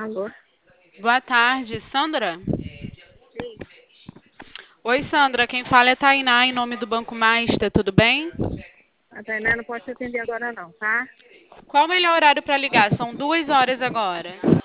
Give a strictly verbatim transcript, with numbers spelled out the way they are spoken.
Alô? Boa tarde, Sandra? Sim. Oi, Sandra, quem fala é Tainá, em nome do Banco Master, tudo bem? A Tainá não pode te atender agora não, tá? Qual o melhor horário para ligar? São duas horas agora.